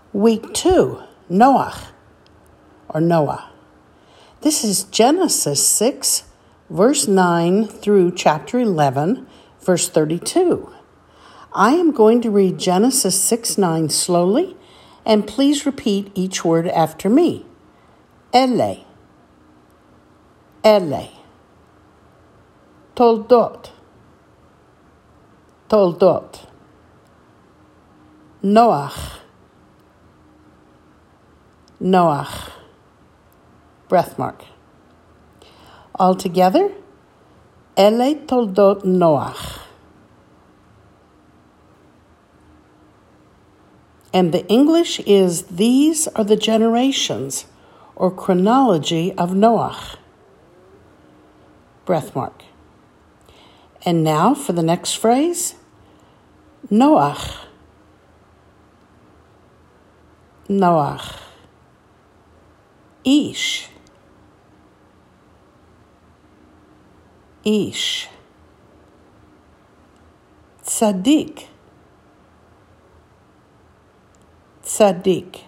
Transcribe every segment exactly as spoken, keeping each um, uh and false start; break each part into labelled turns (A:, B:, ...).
A: Week two, Noach, or Noah. This is Genesis six, verse nine through chapter eleven, verse thirty-two. I am going to read Genesis six nine slowly, and please repeat each word after me. Ele, Ele, Toldot, Toldot, Noach, Noach, breath mark. All together, Ele Toldot Noach. And the English is, these are the generations or chronology of Noach. Breath mark. And now for the next phrase, Noach, Noach. Ish, Ish. Tzaddik, Tzaddik.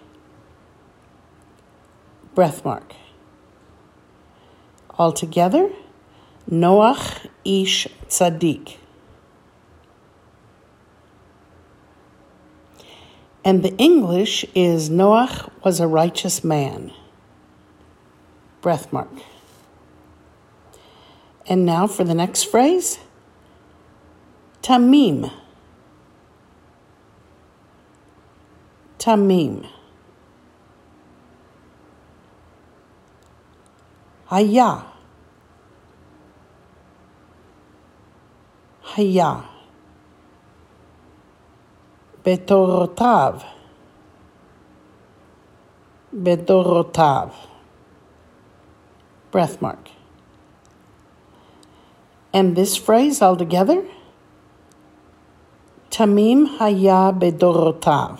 A: Breath mark. All together, Noach, Ish, Tzaddik. And the English is, Noach was a righteous man. Breath mark. And now for the next phrase, Tamim, Tamim. Haya, Haya. Bedorotav, Bedorotav. Breath mark. And this phrase all together, Tamim haya bedorotav.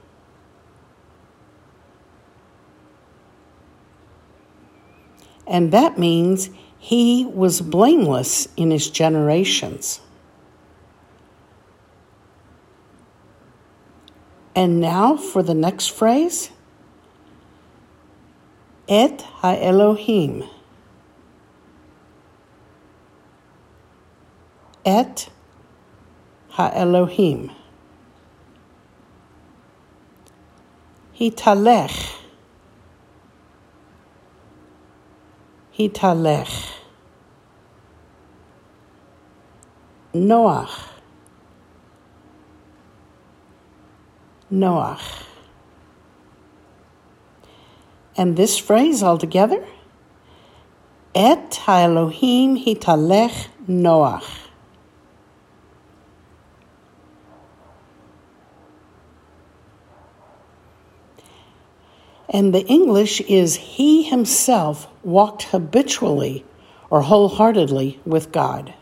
A: And that means he was blameless in his generations. And now for the next phrase, Et ha-Elohim. Et ha-Elohim. Hitalech. Hitalech. Noach. Noach. And this phrase all together, Et ha-Elohim hitalech Noach. And the English is, he himself walked habitually or wholeheartedly with God.